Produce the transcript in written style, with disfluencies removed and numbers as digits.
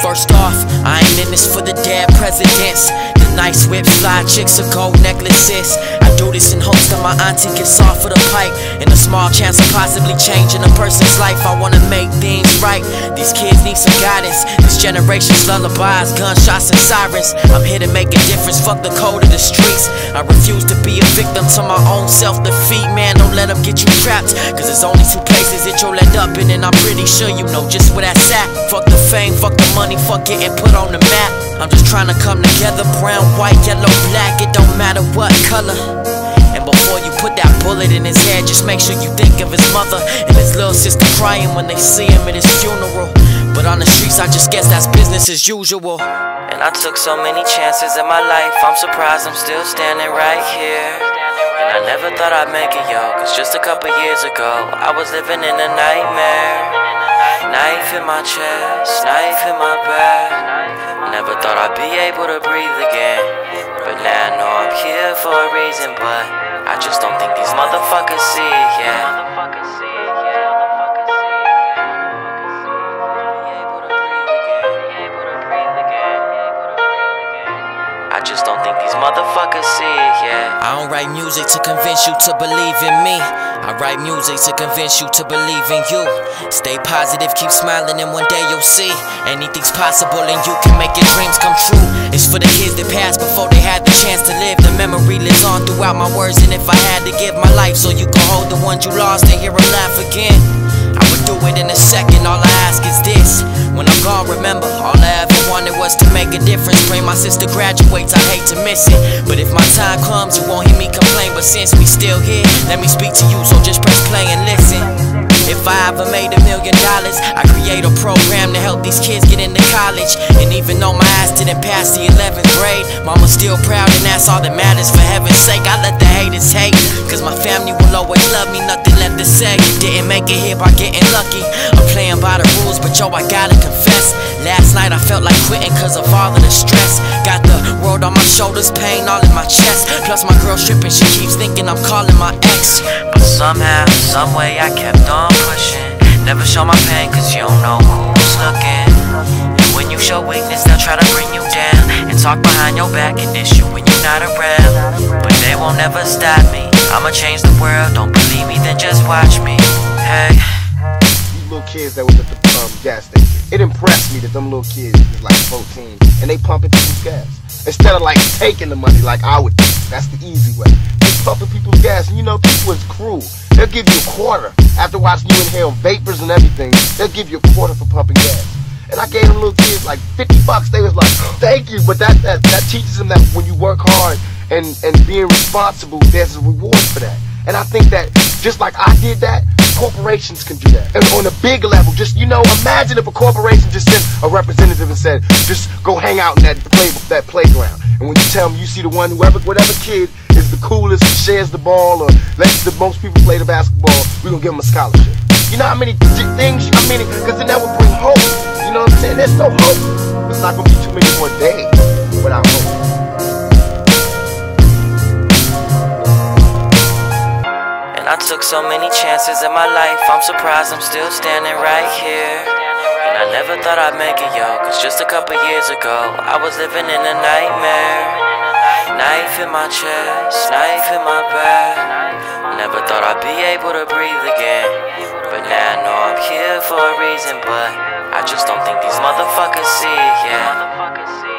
First off, I ain't in this for the dead presidents, the nice whips, fly chicks, or gold necklaces. I do this in hopes that my auntie gets off of the pipe, and a small chance of possibly changing a person's life. I wanna make things right. These kids need some guidance. This generation's lullabies, gunshots and sirens. I'm here to make a difference, fuck the code of the streets. I refuse to be a victim to my own self-defeat. Man, don't let them get you trapped, cause there's only two places that you'll end up in, and I'm pretty sure you know just where that's at. Fuck the fame, fuck the money, fuck getting put on the map. I'm just trying to come together, brown, white, yellow, black, it don't matter what color. And before you put that bullet in his head, just make sure you think of his mother and his little sister crying when they see him at his funeral. But on the streets, I just guess that's business as usual. And I took so many chances in my life, I'm surprised I'm still standing right here. And I never thought I'd make it, yo, cause just a couple years ago I was living in a nightmare. Knife in my chest, knife in my back. Never thought I'd be able to breathe again, but now I know I'm here for a reason. But I just don't think these motherfuckers see it, yeah. I just don't think these motherfuckers see it, yeah. I don't write music to convince you to believe in me. I write music to convince you to believe in you. Stay positive, keep smiling, and one day you'll see anything's possible and you can make your dreams come true. It's for the kids that passed before they had the chance to live. The memory lives on throughout my words, and if I had to give my life so you can hold the ones you lost and hear them laugh again, I would do it in a second. All I ask is this: when I'm gone, remember, all I ever wanted was to make a difference. Pray my sister graduates, I hate to miss it, but if my time comes, you won't hear me complain. But since we still here, let me speak to you, so just press play and listen. If I ever made $1 million, I create a program to help these kids get into college. And even though my ass didn't pass the 11th grade, mama's still proud, and that's all that matters. For heaven's sake, I let the haters hate, cause my family will always love me, nothing left to say. Didn't make it here by getting lucky, I'm playing by the rules, but yo, I gotta confess, last night I felt like quitting cause of all of the stress. Got the world on my shoulders, pain all in my chest, plus my girl stripping, she keeps thinking I'm calling my ex. But somehow, someway I kept on pushing. Never show my pain cause you don't know who's looking. And when you show weakness, they'll try to bring you down and talk behind your back and diss you when you're not around. But they won't ever stop me, I'ma change the world. Don't believe me, then just watch me. Hey, these little kids that was at the gas station, it impressed me that them little kids is like 14 and they pumping people's gas instead of like taking the money like I would think. That's the easy way. They pumping people's gas, and you know people is cruel. They'll give you a quarter after watching you inhale vapors and everything. They'll give you a quarter for pumping gas. And I gave them little kids like 50 bucks. They was like, thank you. But that teaches them that when you work hard and being responsible, there's a reward for that. And I think that just like I did that, corporations can do that. And on a big level, just, you know, imagine if a corporation just sent a representative and said, just go hang out in that playground. And when you tell them you see the one, whatever kid is the coolest, shares the ball, or lets the most people play the basketball, we're gonna give them a scholarship. You know how many things, because then that would bring hope. You know what I'm saying? There's no hope. There's not gonna be too many more days without hope. I took so many chances in my life, I'm surprised I'm still standing right here. And I never thought I'd make it, yo, cause just a couple years ago I was living in a nightmare. Knife in my chest, knife in my back. Never thought I'd be able to breathe again, but now I know I'm here for a reason. But I just don't think these motherfuckers see it, yeah.